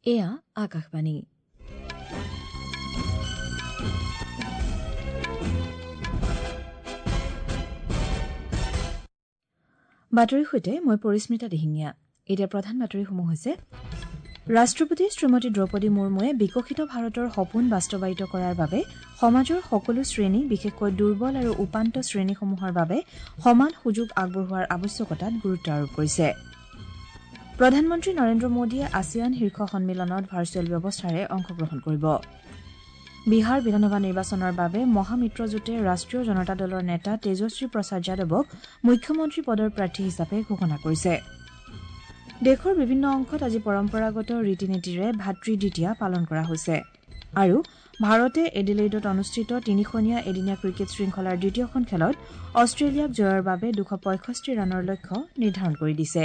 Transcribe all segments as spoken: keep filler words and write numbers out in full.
এয়া আকাশবাণী। বাতৰিৰ সৈতে মই পৰিস্মিতা দিহিঙীয়া। এতিয়া প্ৰধান বাতৰিসমূহ হৈছে ৰাষ্ট্ৰপতি শ্ৰীমতী দ্ৰৌপদী মুৰ্মুৱে বিকশিত ভাৰতৰ সপোন বাস্তৱায়িত কৰাৰ বাবে সমাজৰ সকলো শ্ৰেণী বিশেষকৈ দুৰ্বল আৰু উপান্ত শ্ৰেণীসমূহৰ বাবে সমান সুযোগ আগবঢ়োৱাৰ আৱশ্যকতাত গুৰুত্ব আৰোপ কৰিছে। প্ৰধানমন্ত্ৰী নৰেন্দ্ৰ মোদীয়ে আছিয়ান শীৰ্ষ সন্মিলনত ভাৰ্চুৱেল ব্যৱস্থাৰে অংশগ্ৰহণ কৰিব। বিহাৰ বিধানসভা নিৰ্বাচনৰ বাবে মহামিত্ৰজোঁটে ৰাষ্ট্ৰীয় জনতা দলৰ নেতা তেজস্বী প্ৰসাদ যাদৱক মুখ্যমন্ত্ৰী পদৰ প্ৰাৰ্থী হিচাপে ঘোষণা কৰিছে। দেশৰ বিভিন্ন অংশত আজি পৰম্পৰাগত ৰীতি নীতিৰে ভাতৃ দ্বিতীয়া পালন কৰা হৈছে আৰু ভাৰতে এডিলেইডত অনুষ্ঠিত তিনিখনীয়া এদিনীয়া ক্ৰিকেট শৃংখলাৰ দ্বিতীয়খন খেলত অষ্ট্ৰেলিয়াক জয়ৰ বাবে দুশ পঁয়ষষ্ঠি ৰানৰ লক্ষ্য নিৰ্ধাৰণ কৰি দিছে।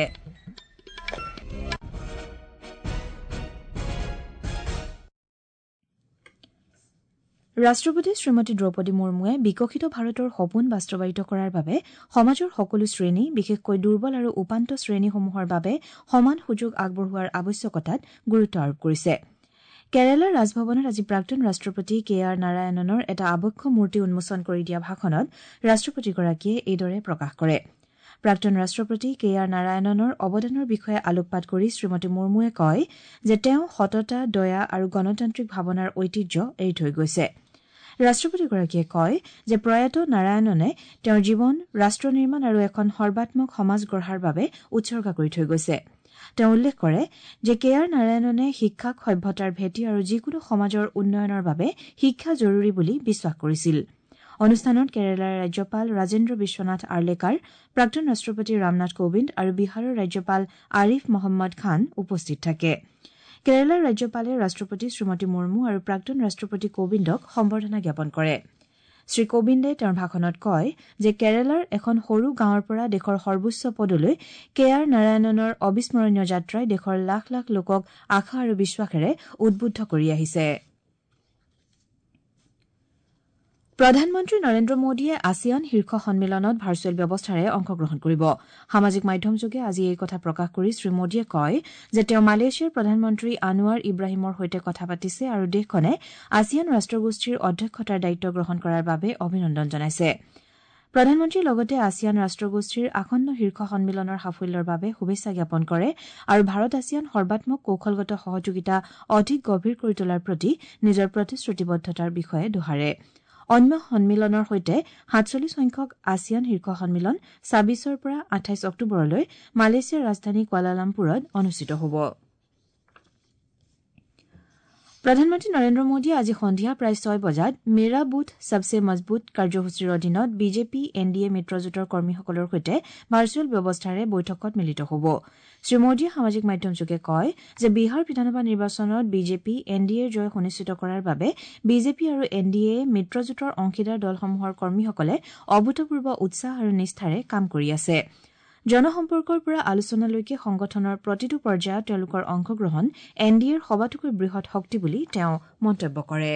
ৰাষ্ট্ৰপতি শ্ৰীমতী দ্ৰৌপদী মুৰ্মুৱে বিকশিত ভাৰতৰ সপোন বাস্তৱায়িত কৰাৰ বাবে সমাজৰ সকলো শ্ৰেণী বিশেষকৈ দুৰ্বল আৰু উপান্ত শ্ৰেণীসমূহৰ বাবে সমান সুযোগ আগবঢ়োৱাৰ আৱশ্যকতাত গুৰুত্ব আৰোপ কৰিছে। কেৰালাৰ ৰাজভৱনত আজি প্ৰাক্তন ৰাষ্ট্ৰপতি কে আৰ নাৰায়ণনৰ এটা আবক্ষ মূৰ্তি উন্মোচন কৰি দিয়া ভাষণত ৰাষ্ট্ৰপতিগৰাকীয়ে এইদৰে প্ৰকাশ কৰে। প্ৰাক্তন ৰাষ্ট্ৰপতি কে আৰ নাৰায়ণনৰ অৱদানৰ বিষয়ে আলোকপাত কৰি শ্ৰীমতী মুৰ্মুৱে কয় যে তেওঁ সততা দয়া আৰু গণতান্ত্ৰিক ভাৱনাৰ ঐতিহ্য এৰি থৈ গৈছে। ৰাষ্ট্ৰপতিগৰাকীয়ে কয় যে প্ৰয়াত নাৰায়ণনে তেওঁৰ জীৱন ৰাষ্ট্ৰ নিৰ্মাণ আৰু এখন সৰ্বাত্মক সমাজ গঢ়াৰ বাবে উৎসৰ্গা কৰি থৈ গৈছে। তেওঁ উল্লেখ কৰে যে কে আৰ নাৰায়ণনে শিক্ষাক সভ্যতাৰ ভেটি আৰু যিকোনো সমাজৰ উন্নয়নৰ বাবে শিক্ষা জৰুৰী বুলি বিশ্বাস কৰিছিল। অনুষ্ঠানত কেৰালাৰ ৰাজ্যপাল ৰাজেন্দ্ৰ বিশ্বনাথ আৰ্লেকাৰ, প্ৰাক্তন ৰাষ্ট্ৰপতি ৰামনাথ কোবিন্দ আৰু বিহাৰৰ ৰাজ্যপাল আৰিফ মহম্মদ খান উপস্থিত থাকে। কেৰালাৰ ৰাজ্যপালে ৰাষ্ট্ৰপতি শ্ৰীমতী মুৰ্মু আৰু প্ৰাক্তন ৰাষ্ট্ৰপতি কোবিন্দক সম্বৰ্ধনা জ্ঞাপন কৰে। শ্ৰীকোবিন্দে তেওঁৰ ভাষণত কয় যে কেৰালাৰ এখন সৰু গাঁৱৰ পৰা দেশৰ সৰ্বোচ্চ পদলৈ কে আৰ নাৰায়ণনৰ অবিস্মৰণীয় যাত্ৰাই দেশৰ লাখ লাখ লোকক আশা আৰু বিশ্বাসেৰে উদ্বুদ্ধ কৰি আহিছে। প্ৰধানমন্ত্ৰী নৰেন্দ্ৰ মোদীয়ে আছিয়ান শীৰ্ষ সন্মিলনত ভাৰ্চুৱেল ব্যৱস্থাৰে অংশগ্ৰহণ কৰিব। সামাজিক মাধ্যমযোগে আজি এই কথা প্ৰকাশ কৰি শ্ৰীমোদীয়ে কয় যে তেওঁ মালয়েছিয়াৰ প্ৰধানমন্ত্ৰী আনোৱাৰ ইব্ৰাহিমৰ সৈতে কথা পাতিছে আৰু দেশখনে আছিয়ান ৰাষ্ট্ৰগোষ্ঠীৰ অধ্যক্ষতাৰ দায়িত্ব গ্ৰহণ কৰাৰ বাবে অভিনন্দন জনাইছে। প্ৰধানমন্ত্ৰীয়ে লগতে আছিয়ান ৰাষ্ট্ৰগোষ্ঠীৰ আসন্ন শীৰ্ষ সন্মিলনৰ সাফল্যৰ বাবে শুভেচ্ছা জ্ঞাপন কৰে আৰু ভাৰত আছিয়ান সৰ্বাত্মক কৌশলগত সহযোগিতা অধিক গভীৰ কৰি তোলাৰ প্ৰতি নিজৰ প্ৰতিশ্ৰুতিবদ্ধতাৰ বিষয়ে দোহাৰে। অন্য সন্মিলনৰ সৈতে সাতচল্লিছ সংখ্যক আছিয়ান শীৰ্ষ সন্মিলন ছাব্বিছৰ পৰা আঠাইছ অক্টোবৰলৈ মালয়েছিয়াৰ ৰাজধানী কুৱালালামপুৰত অনুষ্ঠিত হ'ব। প্ৰধানমন্ত্ৰী নৰেন্দ্ৰ মোদীয়ে আজি সন্ধিয়া প্ৰায় ছয় বজাত মেৰা বুথ সবছে মজবুত কাৰ্যসূচীৰ অধীনত বিজেপি এন ডি এ মিত্ৰজোঁটৰ কৰ্মীসকলৰ সৈতে ভাৰ্চুৱেল ব্যৱস্থাৰে বৈঠকত মিলিত হ'ব। শ্ৰীমোদীয়ে সামাজিক মাধ্যমযোগে কয় যে বিহাৰ বিধানসভা নিৰ্বাচনত বিজেপি এন ডি এৰ জয় সুনিশ্চিত কৰাৰ বাবে বিজেপি আৰু এন ডি এ মিত্ৰজোঁটৰ অংশীদাৰ দলসমূহৰ কৰ্মীসকলে অভূতপূৰ্ব উৎসাহ আৰু নিষ্ঠাৰে কাম কৰি আছে। জনসম্পৰ্কৰ পৰা আলোচনালৈকে সংগঠনৰ প্ৰতিটো পৰ্যায়ত তেওঁলোকৰ অংশগ্ৰহণ এন ডি এৰ সবাতোকৈ বৃহৎ শক্তি বুলি তেওঁ মন্তব্য কৰে।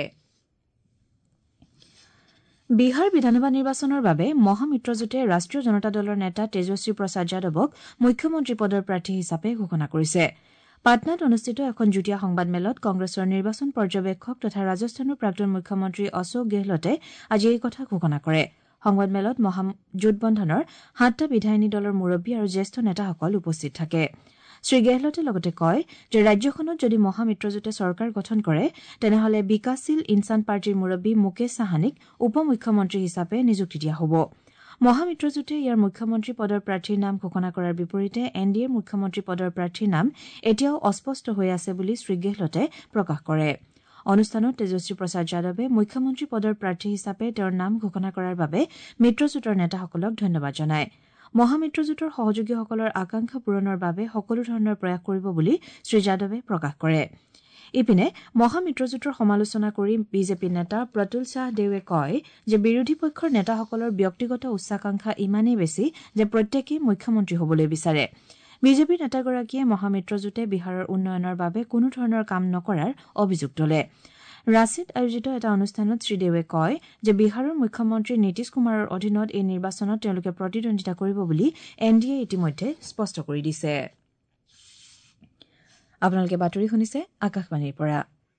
বিহাৰ বিধানসভা নিৰ্বাচনৰ বাবে মহামিত্ৰজোঁটে ৰাষ্ট্ৰীয় জনতা দলৰ নেতা তেজস্বী প্ৰসাদ যাদৱক মুখ্যমন্ত্ৰী পদৰ প্ৰাৰ্থী হিচাপে ঘোষণা কৰিছে। পাটনাত অনুষ্ঠিত এখন যুটীয়া সংবাদমেলত কংগ্ৰেছৰ নিৰ্বাচন পৰ্যবেক্ষক তথা ৰাজস্থানৰ প্ৰাক্তন মুখ্যমন্ত্ৰী অশোক গেহলটে আজি এই কথা ঘোষণা কৰে। সংবাদমেলত মহাজোঁটবন্ধনৰ সাতটা বিধায়িনী দলৰ মুৰব্বী আৰু জ্যেষ্ঠ নেতাসকল উপস্থিত থাকে। শ্ৰীগেহলটে লগতে কয় যে ৰাজ্যখনত যদি মহামিত্ৰজোঁটে চৰকাৰ গঠন কৰে তেনেহলে বিকাশশীল ইনছান পাৰ্টীৰ মুৰব্বী মুকেশ চাহানীক উপ মুখ্যমন্ত্ৰী হিচাপে নিযুক্তি দিয়া হ'ব। মহামিত্ৰজোঁটে ইয়াৰ মুখ্যমন্ত্ৰী পদৰ প্ৰাৰ্থীৰ নাম ঘোষণা কৰাৰ বিপৰীতে এন ডি এৰ মুখ্যমন্ত্ৰী পদৰ প্ৰাৰ্থীৰ নাম এতিয়াও অস্পষ্ট হৈ আছে বুলি শ্ৰীগেহলটে প্ৰকাশ কৰে। অনুষ্ঠানত তেজস্বী প্ৰসাদ যাদৱে মুখ্যমন্ত্ৰী পদৰ প্ৰাৰ্থী হিচাপে তেওঁৰ নাম ঘোষণা কৰাৰ বাবে মিত্ৰজোঁটৰ নেতাসকলক ধন্যবাদ জনায়। মহামিত্ৰজোঁটৰ সহযোগীসকলৰ আকাংক্ষা পূৰণৰ বাবে সকলো ধৰণৰ প্ৰয়াস কৰিব বুলি শ্ৰীযাদৱে প্ৰকাশ কৰে। ইপিনে মহামিত্ৰজোঁটৰ সমালোচনা কৰি বিজেপি নেতা প্ৰতুল চাহদেৱে কয় যে বিৰোধী পক্ষৰ নেতাসকলৰ ব্যক্তিগত উচ্চাকাংক্ষা ইমানেই বেছি যে প্ৰত্যেকেই মুখ্যমন্ত্ৰী হ'বলৈ বিচাৰে। বিজেপিৰ নেতাগৰাকীয়ে মহামিত্ৰজোঁটে বিহাৰৰ উন্নয়নৰ বাবে কোনো ধৰণৰ কাম নকৰাৰ অভিযোগ তোলে। ৰাঁচীত আয়োজিত এটা অনুষ্ঠানত শ্ৰীদেৱে কয় যে বিহাৰৰ মুখ্যমন্ত্ৰী নীতিশ কুমাৰৰ অধীনত এই নিৰ্বাচনত তেওঁলোকে প্ৰতিদ্বন্দ্বিতা কৰিব বুলি এন ডি এ ইতিমধ্যে স্পষ্ট কৰি দিছে। আপোনালোকে বাতৰি শুনিছে আকাশবাণীৰ পৰা।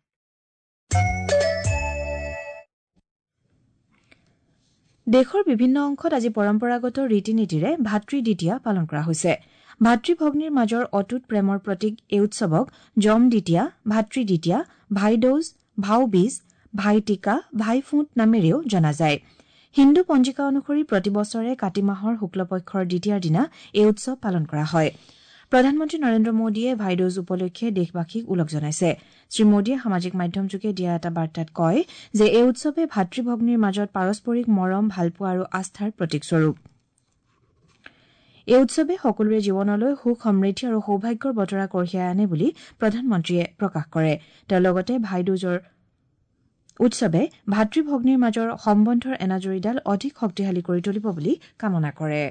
দেশৰ বিভিন্ন অংশত আজি পৰম্পৰাগত ৰীতি নীতিৰে ভাতৃ দ্বিতীয়া পালন কৰা হৈছে। ভাতৃ ভগ্নীৰ মাজৰ অটুট প্ৰেমৰ প্ৰতীক এই উৎসৱক যম দ্বিতীয়া, ভাতৃ দ্বিতীয়া, ভাই দৌজ, ভাও বীজ, ভাই টিকা, ভাই ফুট নামেৰেও জনা যায়। হিন্দু পঞ্জিকা অনুসৰি প্ৰতিবছৰে কাতি মাহৰ শুক্লপক্ষৰ দ্বিতীয়াৰ দিনা এই উৎসৱ পালন কৰা হয়। প্ৰধানমন্ত্ৰী নৰেন্দ্ৰ মোদীয়ে ভাইদৌজ উপলক্ষে দেশবাসীক ওলগ জনাইছে। শ্ৰীমোদীয়ে সামাজিক মাধ্যমযোগে দিয়া এটা বাৰ্তাত কয় যে এই উৎসৱে ভাতৃ ভগ্নীৰ মাজত পাৰস্পৰিক মৰম, ভালপোৱা আৰু আস্থাৰ প্ৰতীকস্বৰূপ। এই উৎসৱে সকলোৰে জীৱনলৈ সুখ, সমৃদ্ধি আৰু সৌভাগ্যৰ বতৰা কঢ়িয়াই আনে বুলি প্ৰধানমন্ত্ৰীয়ে প্ৰকাশ কৰে। তেওঁ লগতে ভাইদৌজৰ উৎসৱে ভাতৃ ভগ্নীৰ মাজৰ সম্বন্ধৰ এনাজৰীডাল অধিক শক্তিশালী কৰি তুলিব বুলি কামনা কৰে।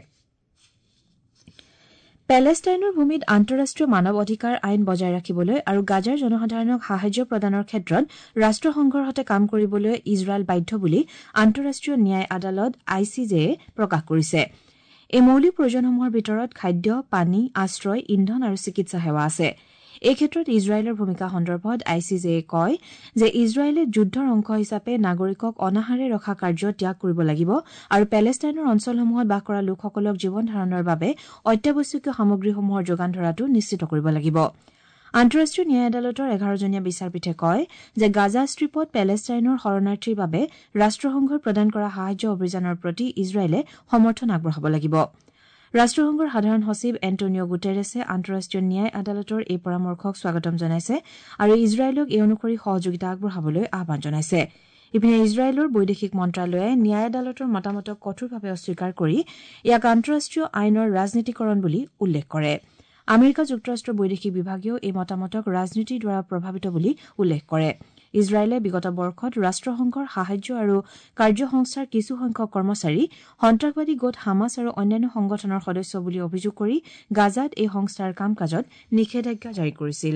পেলেষ্টাইনৰ ভূমিত আন্তঃৰাষ্ট্ৰীয় মানৱ অধিকাৰ আইন বজাই ৰাখিবলৈ আৰু গাজাৰ জনসাধাৰণক সাহায্য প্ৰদানৰ ক্ষেত্ৰত ৰাষ্ট্ৰসংঘৰ সৈতে কাম কৰিবলৈ ইজৰাইল বাধ্য বুলি আন্তঃৰাষ্ট্ৰীয় ন্যায় আদালত আই চি জেয়ে প্ৰকাশ কৰিছে। এই মৌলিক প্ৰয়োজনসমূহৰ ভিতৰত খাদ্য, পানী, আশ্ৰয়, ইন্ধন আৰু চিকিৎসা সেৱা আছে। এই ক্ষেত্ৰত ইজৰাইলৰ ভূমিকা সন্দৰ্ভত আই চি জেয়ে কয় যে ইজৰাইলে যুদ্ধৰ অংশ হিচাপে নাগৰিকক অনাহাৰে ৰখা কাৰ্য ত্যাগ কৰিব লাগিব আৰু পেলেষ্টাইনৰ অঞ্চলসমূহত বাস কৰা লোকসকলক জীৱন ধাৰণৰ বাবে অত্যাৱশ্যকীয় সামগ্ৰীসমূহৰ যোগান ধৰাটো নিশ্চিত কৰিব লাগিব। আন্তঃৰাষ্ট্ৰীয় ন্যায় আদালতৰ এঘাৰজনীয়া বিচাৰপীঠে কয় যে গাজা ষ্ট্ৰীপত পেলেষ্টাইনৰ শৰণাৰ্থীৰ বাবে ৰাষ্ট্ৰসংঘই প্ৰদান কৰা সাহায্য অভিযানৰ প্ৰতি ইজৰাইলে সমৰ্থন আগবঢ়াব লাগিব। ৰাষ্ট্ৰসংঘৰ সাধাৰণ সচিব এণ্টনিঅ গুটেৰেছে আন্তঃৰাষ্ট্ৰীয় ন্যায় আদালতৰ এই পৰামৰ্শক স্বাগতম জনাইছে আৰু ইজৰাইলক এই অনুসৰি সহযোগিতা আগবঢ়াবলৈ আহান জনাইছে। ইপিনে ইজৰাইলৰ বৈদেশিক মন্ত্ৰালয়ে ন্যায় আদালতৰ মতামতক কঠোৰভাৱে অস্বীকাৰ কৰি ইয়াক আন্তঃৰাষ্ট্ৰীয় আইনৰ ৰাজনীতিকৰণ বুলি উল্লেখ কৰে। আমেৰিকা যুক্তৰাষ্ট্ৰৰ বৈদেশিক বিভাগেও এই মতামতক ৰাজনীতিৰ দ্বাৰা প্ৰভাৱিত বুলি উল্লেখ কৰে। ইজৰাইলে বিগত বৰ্ষত ৰাষ্ট্ৰসংঘৰ সাহায্য আৰু কাৰ্য সংস্থাৰ কিছুসংখ্যক কৰ্মচাৰী সন্ত্ৰাসবাদী গোট হামাছ আৰু অন্যান্য সংগঠনৰ সদস্য বুলি অভিযোগ কৰি গাজাত এই সংস্থাৰ কাম কাজত নিষেধাজ্ঞা জাৰি কৰিছিল।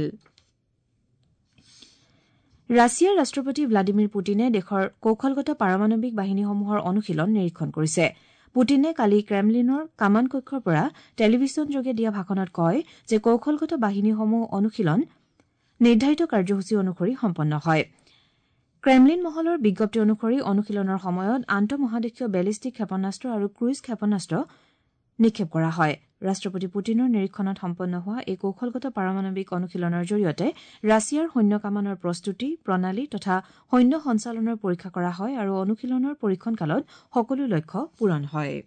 ৰাছিয়াৰ ৰাষ্ট্ৰপতি ভ্লাডিমিৰ পুটিনে দেশৰ কৌশলগত পাৰমাণৱিক বাহিনীসমূহৰ অনুশীলন নিৰীক্ষণ কৰিছে। পুটিনে কালি ক্ৰেমলিনৰ কামান কক্ষৰ পৰা টেলিভিছনযোগে দিয়া ভাষণত কয় যে কৌশলগত বাহিনীসমূহ অনুশীলন নিৰ্ধাৰিত কাৰ্যসূচী অনুসৰি সম্পন্ন হয়। ক্ৰেমলিন মহলৰ বিজ্ঞপ্তি অনুসৰি অনুশীলনৰ সময়ত আন্তঃমহাদেশীয় বেলিষ্টিক ক্ষেপণাস্ত্ৰ আৰু ক্ৰুইজ ক্ষেপণাস্ত্ৰ নিক্ষেপ কৰা হয়। ৰাষ্ট্ৰপতি পুটিনৰ নিৰীক্ষণত সম্পন্ন হোৱা এই কৌশলগত পাৰমাণৱিক অনুশীলনৰ জৰিয়তে ৰাছিয়াৰ সৈন্য কামানৰ প্ৰস্তুতি প্ৰণালী তথা সৈন্য সঞ্চালনৰ পৰীক্ষা কৰা হয় আৰু অনুশীলনৰ পৰীক্ষণকালত সকলো লক্ষ্য পূৰণ হয়।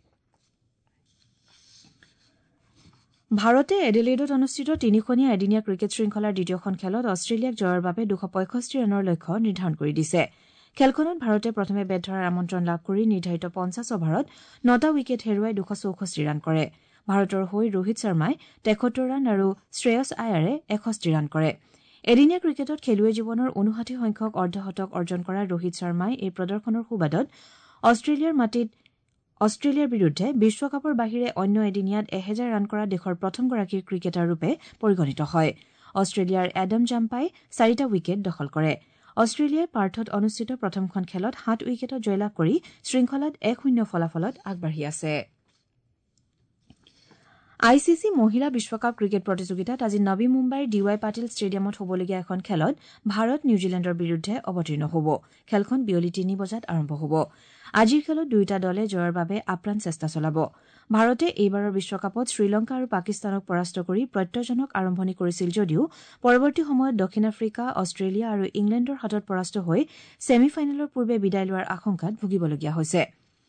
ভাৰতে এডিলেইডত অনুষ্ঠিত তিনিখনীয়া এদিনীয়া ক্ৰিকেট শৃংখলাৰ দ্বিতীয়খন খেলত অষ্ট্ৰেলিয়াক জয়ৰ বাবে দুশ পঁয়ষষ্ঠি ৰানৰ লক্ষ্য নিৰ্ধাৰণ কৰি দিছে। খেলখনত ভাৰতে প্ৰথমে বেট ধৰাৰ আমন্ত্ৰণ লাভ কৰি নিৰ্ধাৰিত পঞ্চাছ অভাৰত নটা উইকেট হেৰুৱাই দুশ চৌষষ্ঠি ৰান কৰে। ভাৰতৰ হৈ ৰোহিত শৰ্মাই তেসত্তৰ ৰান আৰু শ্ৰেয়স আয়াৰে এষষ্ঠি ৰান কৰে। এদিনীয়া ক্ৰিকেটত খেলুৱৈ জীৱনৰ ঊনষাঠি সংখ্যক অৰ্ধশতক অৰ্জন কৰা ৰোহিত শৰ্মাই এই প্ৰদৰ্শনৰ সুবাদত অষ্ট্ৰেলিয়াৰ মাটিত অষ্ট্ৰেলিয়াৰ বিৰুদ্ধে বিশ্বকাপৰ বাহিৰে অন্য এদিনীয়াত এহেজাৰ ৰান কৰা দেশৰ প্ৰথমগৰাকী ক্ৰিকেটাৰৰূপে পৰিগণিত হয়। অষ্ট্ৰেলিয়াৰ এডাম জাম্পাই চাৰিটা উইকেট দখল কৰে। অষ্ট্ৰেলিয়াই পাৰ্থত অনুষ্ঠিত প্ৰথমখন খেলত সাত উইকেটত জয়লাভ কৰি শৃংখলাত এক শূন্য ফলাফলত আগবাঢ়ি আছে। আই চি চি মহিলা বিশ্বকাপ ক্ৰিকেট প্ৰতিযোগিতাত আজি নবী মুম্বাইৰ ডি ৱাই পাটিল ষ্টেডিয়ামত হ'বলগীয়া এখন খেলত ভাৰত নিউজিলেণ্ডৰ বিৰুদ্ধে অৱতীৰ্ণ হ'ব। খেলখন বিয়লি তিনি বজাত আৰম্ভ হ'ব। আজিৰ খেলত দুয়োটা দলে জয়ৰ বাবে আপ্ৰাণ চেষ্টা চলাব। ভাৰতে এইবাৰৰ বিশ্বকাপত শ্ৰীলংকা আৰু পাকিস্তানক পৰাস্ত কৰি প্ৰত্যয়জনক আৰম্ভণি কৰিছিল যদিও পৰৱৰ্তী সময়ত দক্ষিণ আফ্ৰিকা, অষ্ট্ৰেলিয়া আৰু ইংলেণ্ডৰ হাতত পৰাস্ত হৈ ছেমি ফাইনেলৰ পূৰ্বে বিদায় লোৱাৰ আশংকাত ভুগিবলগীয়া হৈছে।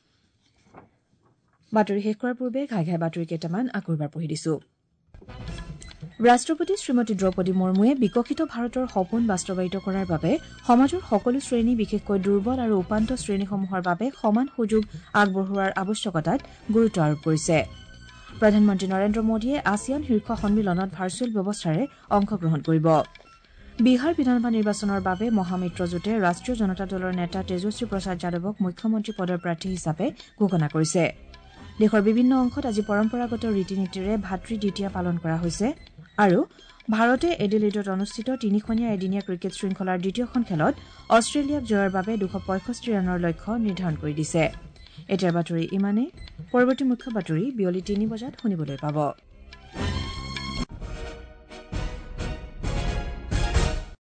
বাতৰি শেষ কৰাৰ পূৰ্বে ঘাই ঘাই বাতৰি কেইটামান আকৌ এবাৰ পঢ়ি দিছো। ৰাষ্ট্ৰপতি শ্ৰীমতী দ্ৰৌপদী মুৰ্মুৱে বিকশিত ভাৰতৰ সপোন বাস্তৱায়িত কৰাৰ বাবে সমাজৰ সকলো শ্ৰেণী বিশেষকৈ দুৰ্বল আৰু উপান্ত শ্ৰেণীসমূহৰ বাবে সমান সুযোগ আগবঢ়োৱাৰ আৱশ্যকতাত গুৰুত্ব আৰোপ কৰিছে। প্ৰধানমন্ত্ৰী নৰেন্দ্ৰ মোদীয়ে আছিয়ান শীৰ্ষ সন্মিলনত ভাৰ্চুৱেল ব্যৱস্থাৰে অংশগ্ৰহণ কৰিব। বিহাৰ বিধানসভা নিৰ্বাচনৰ বাবে মহামিত্ৰজোঁটে ৰাষ্ট্ৰীয় জনতা দলৰ নেতা তেজস্বী প্ৰসাদ যাদৱক মুখ্যমন্ত্ৰী পদৰ প্ৰাৰ্থী হিচাপে ঘোষণা কৰিছে। দেশৰ বিভিন্ন অংশত আজি পৰম্পৰাগত ৰীতি নীতিৰে ভাতৃ দ্বিতীয়া পালন কৰা হৈছে আৰু ভাৰতে এডিলেইডত অনুষ্ঠিত তিনিখনীয়া এদিনীয়া ক্ৰিকেট শৃংখলাৰ দ্বিতীয়খন খেলত অষ্ট্ৰেলিয়াক জয়ৰ বাবে দুশ পঁয়ষষ্ঠি ৰানৰ লক্ষ্য নিৰ্ধাৰণ কৰি দিছে। এতিয়াৰ বাতৰি ইমানেই। পৰৱৰ্তী মুখ্য বাতৰি বিয়লি তিনি বজাত শুনিবলৈ পাব।